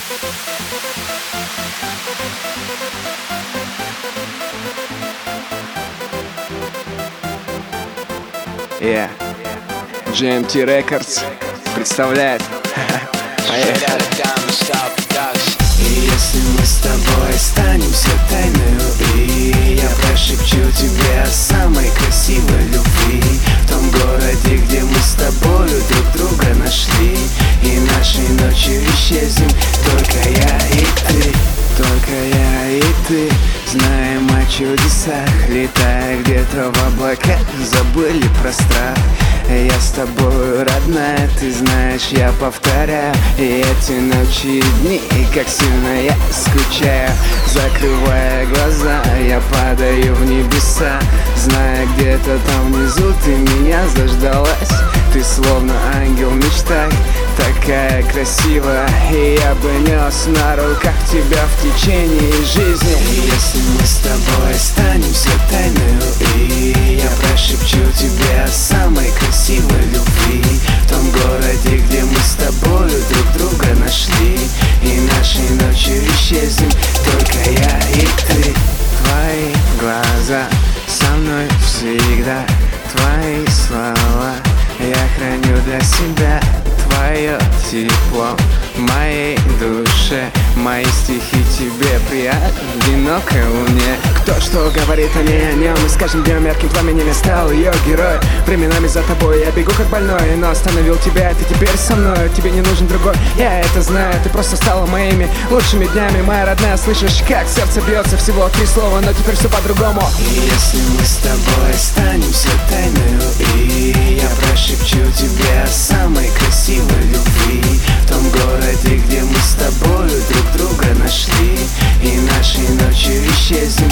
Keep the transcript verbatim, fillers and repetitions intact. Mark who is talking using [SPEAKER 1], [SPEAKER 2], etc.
[SPEAKER 1] Yeah. джи эм ти Records представляет.
[SPEAKER 2] И если мы с тобой останемся тайною, и я прошепчу тебе о самой красивой любви, в том городе, где мы с тобою друг друга нашли, и нашей ночью исчезнем только я и ты. Только я и ты знаем о чудесах, летая где-то в облаках, забыли про страх. Я с тобой, родная, ты знаешь, я повторяю, и эти ночи и дни, как сильно я скучаю. Закрывая глаза, я падаю в небеса, зная, где-то там внизу ты меня заждалась. Ты словно ангел в мечтах, такая красивая, и я бы нес на руках тебя в течение жизни. И если мы с тобой останемся тайною, и я прошепчу тебе о самой красивой любви, в том городе, где мы с тобою друг друга нашли, и нашей ночью исчезнем только я и ты. Твои глаза со мной всегда, твои слова я храню для себя. Твое тепло в моей душе, мои стихи тебе приятны в одинокой луне. Кто что говорит о ней, о нем, и с каждым днем ярким пламенем я стал ее герой. Временами за тобой я бегу как больной, но остановил тебя, ты теперь со мной. Тебе не нужен другой, я это знаю, ты просто стала моими лучшими днями. Моя родная, слышишь, как сердце бьется, всего три слова, но теперь все по-другому. И если мы с тобой останемся тайною, и я прошепчу тебе о самой красивой любви, в том городе, где мы с тобою друг друга нашли, и нашей ночью исчезнем